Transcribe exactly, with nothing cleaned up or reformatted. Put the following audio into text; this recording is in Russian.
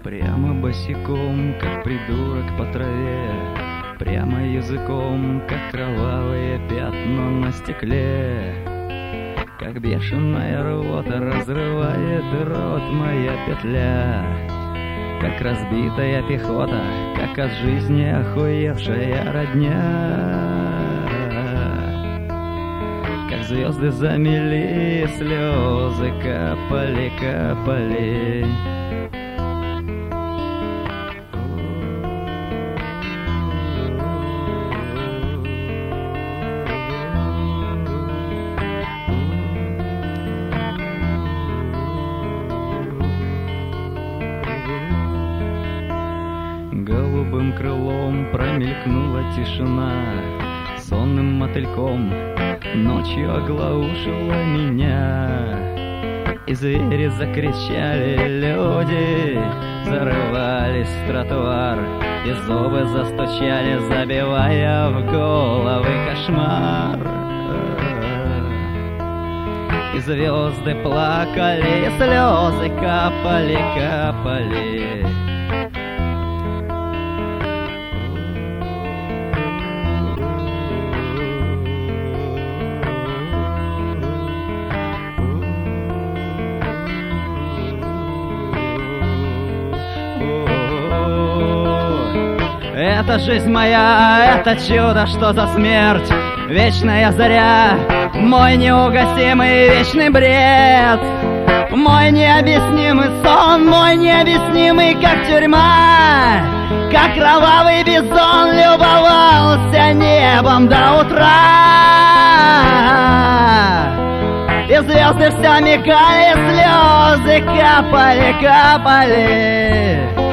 Прямо босиком, как придурок по траве, прямо языком, как кровавые пятна на стекле. Как бешеная рвота разрывает рот моя петля, как разбитая пехота, как от жизни охуевшая родня. Как звезды замели, слезы капали, капали. Голубым крылом промелькнула тишина, сонным мотыльком ночью оглаушила меня. И звери закричали, люди зарывались в тротуар, и зубы застучали, забивая в головы кошмар. И звезды плакали, и слезы капали, капали. Это жизнь моя, это чудо, что за смерть, вечная заря, мой неугасимый вечный бред, мой необъяснимый сон, мой необъяснимый, как тюрьма, как кровавый бизон любовался небом до утра. И звезды все мигали, слезы капали, капали.